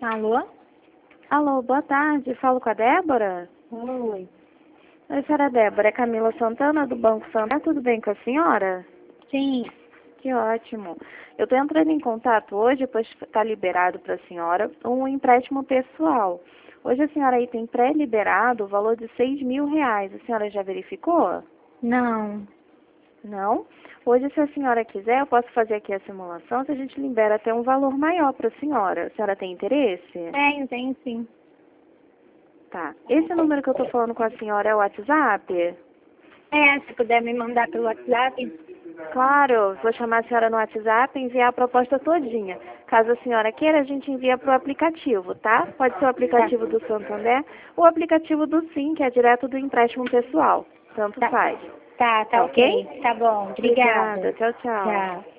Alô? Alô, boa tarde. Falo com a Débora? Oi. Oi, senhora Débora. É Camila Santana, do Banco Santander. Tudo bem com a senhora? Sim. Que ótimo. Eu estou entrando em contato hoje, pois está liberado para a senhora um empréstimo pessoal. Hoje a senhora aí tem pré-liberado o valor de R$ 6.000. A senhora já verificou? Não. Não? Hoje, se a senhora quiser, eu posso fazer aqui a simulação, se a gente libera até um valor maior para a senhora. A senhora tem interesse? Tenho sim. Tá. Esse número que eu estou falando com a senhora é o WhatsApp? Se puder me mandar pelo WhatsApp. Claro, vou chamar a senhora no WhatsApp e enviar a proposta todinha. Caso a senhora queira, a gente envia para o aplicativo, tá? Pode ser o aplicativo do Santander ou o aplicativo do Sim, que é direto do empréstimo pessoal. Tanto faz. Tá Tá ok? ok. Tá bom. Obrigada. Obrigada. Tchau, tchau. Tchau.